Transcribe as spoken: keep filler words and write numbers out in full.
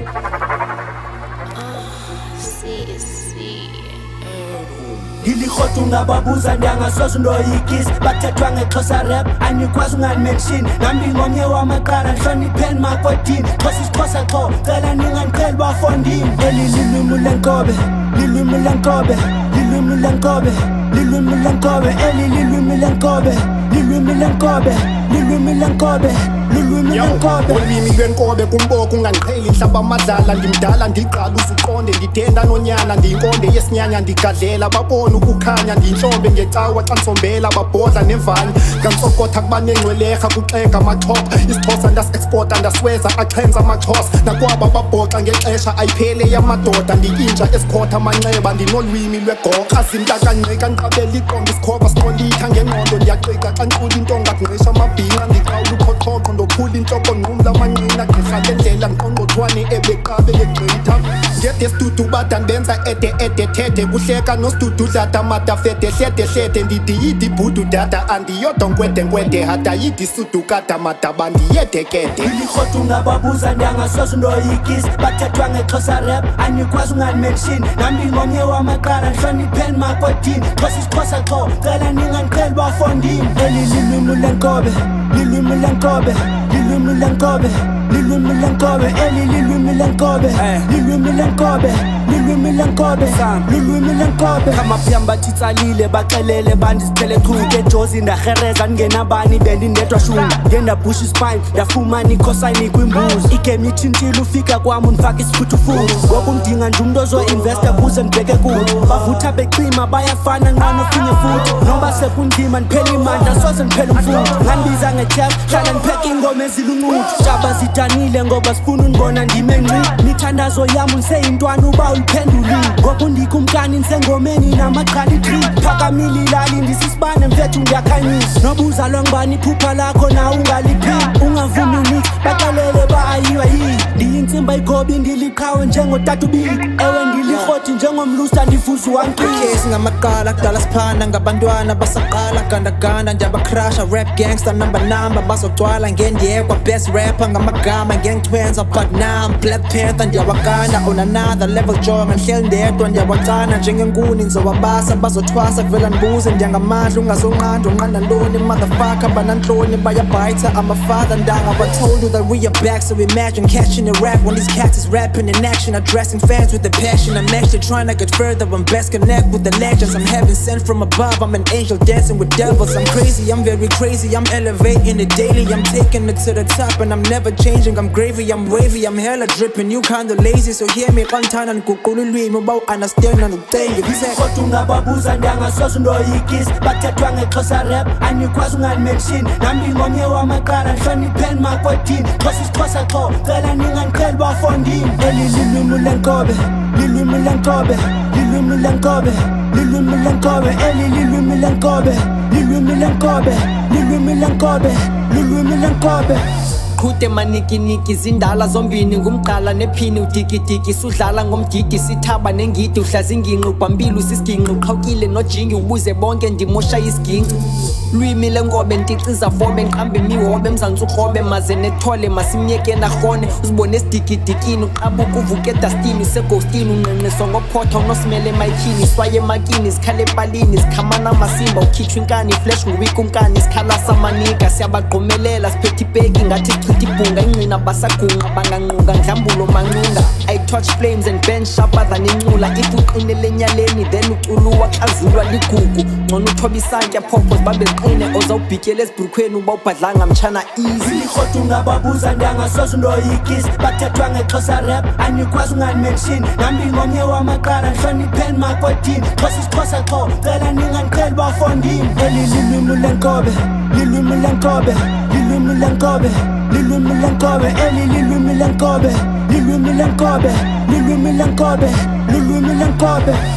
Ilikhoda ungababuza ndiyangasoze undoyikisi bathethwa ngexhosa rap anikwazi unganimention nami ngomnye wamaqala nhlonipheni makodini xhosa isixhosa xho cela ningandiqheli bafondini eli lilwimi lenkobe lilwimi lenkobe lilwimi lenkobe lilwimi lenkobe eli lilwimi lenkobe lilwimi lenkobe lilwimi lenkobe lulwimi lenkobe ulwimi lwenkobe kumboko ungandiqheli nhlaba amadlala ndimdala ndiqala uzuqonde ndidenda nonyana ndiyinkonde yesinyanya ndigadlela babona ukukhanya ndiyinhlombe ngecawa xa ndisombela babhodla nemvanye ngansokotha kubanengcweleha kuxega amaxhoba isixhosa ndasi-exporta ndasweza axhenza amaxhosa nakwaba babhoxa ngexesha ayiphele yamadoda ndiyintsha esikhotha amanxeba ndinolwimi lwegoqa zintakanqika ndiqabela iqonga isikhova sikolitha ngengqondo ndiyaqiqa xa ndicula into ngaqingqisha amabhinqa ndiqawula uqhoqhoqo ndophula inhloko nqumla amanqina gqirha lendlela nqongqothwane ebeqabe legqitha ngede sidudu bada ndenza ede ede thethe kuhleka nosidudu dlata matafede hlede hlede ndidiyidi ibhudu dada andiyodwa nkwede nkwede hadayidi sudukada madaba ndiyedekede ilikhoda ungababuza ndiyangasoze undoyikisi bathethwa ngexhosa rap anikwazi unganimention nami ngomnye wamaqala nhlonipheni makodini xhosa isixhosa xho cela ningandiqheli bafondini eli lilwimi lenkobe lilwimi lenkobe lilwimi lenkobe lilwimi lenkobe eli lilwimi lenkobe lilwimi lenkobe lilwimi lenkobe lilwimi lenkobe amapyamba thitsalile baxelele bandisithele chuke jozi ndahereza ndingenabani bendindedwa shunga ngendabhusha ispine ndafumana ikhosayini kwimbuzi igame ithintile ufika kwam undifaka isifuthufuthu ngoku ndinga nje umntu ozoinvesta kuze ndibheke kuwo bavutha becima bayafana nqa nofinye futhi noba sekunzima ndiphela imandla soze ndiphela umfundi ngandibiza ngetyef hlala ndipheka ingoma eziluncuthi shaba zidanile ngoba sifuna undibona ndimenci mithandazo yam ndiseyintwana uba uyiphendulile ngoku ndikumkani ndisengomeni namaqali tri phakamile ilali ndisisibane mfethu ndiyakhanyisa nobuza lwangibani iphupha lakho na ungaliphili ungavumi unix baxelele bayiwa yini ndiyintsimba igobi ndiliqhawe njengotata ubili ewe ndilikroti njengomlusa ndifuza uwankile singamaqala kudala siphanda ngabantwana basaqala gandaganda ndiyabakrasha rap gangster number number bazogcwala ngendiyekwa best rapper ngamagama ngengithwenza but now I'm Black Panther ndiyawakanda on another level jonga ngihleli ndedwa ndiyawacana njengenkuni nzowabasa bazothwasa vela ndibuze ndiyangamandla ungazonqanda unqanda ntoni motherfucker banantloni bayabhayitha I'm a father ndanga but told you that we are back so imagine catching a rap when these cats is rapping in action addressing fans with the passion I'm actually trying to get further I'm best connect with the legends I'm heaven sent from above I'm an angel dancing with devils I'm crazy I'm very crazy I'm elevating it daily I'm taking it to the top and I'm never changing I'm gravy I'm wavy I'm hella dripping you kinda lazy so hear me kanthana ndiguqula ulwimi uba understand nanducenge kodwa ungababuza ndiyangasoze undoyikisi bathethwa ngexhosa rap anikwazi unganimention nami ngomnye wamaqala nhlonipheni makodini xhosa isixhosa xho cela ningandiqheli bafondini eli lilwimi lenkobe lilwimi lenkobe lilwimi lenkobe lilwimi lenkobe eli lilwimi lenkobe lilwimi lenkobe lilwimi lenkobe lilwimi lenkobe qhude manikiniki zindala zombini ngumqala nephini udikidiki sudlala ngomgidi sithaba nengidi uhlazinginqi ubhambile usisiginqi uqhawukile nojingi ubuze bonke ndimosha isiginci lwimi lenkobe nticiza fobe nqambe imihobe emzantsi ukrobe maze nethole masimyeke narhone uzibone esidikidikini uqabuka uvuke edastini useghostini unqenqiswa ngophotha unosimele emayikhini swaye emakini sikhale epalini sikhamana amasimba ukhitshwa inkani flash ngwika umkani sikhala samanika siyabagqumelela siphethe ibheki ngathi chitha ibhunga ingqina basagunqa banganquka ndlambulo manqunga I touch flames and bend sharper than incula if uqinele enyaleni then uculuwa xazulwa ligugu ngcono uthoba isantya phopho babe qine ozawubhityela esibhrukhweni uba ubhadlanga mtshana easy kodwa ungababuza ndiyangasoze undoyikisi bathethwa ngexhosa rap anikwazi unganimention nami ngomnye wamaqala nhlonipheni makodini xhosa isixhosa xho cela ningandiqheli bafondini eli lilwimi lenkobe lilwimi lenkobe lilwimi lenkobe lilwimi lenkobe eli lilwimi lenkobe lilwimi lenkobe lilwimi lenkobe lilwimi lenkobe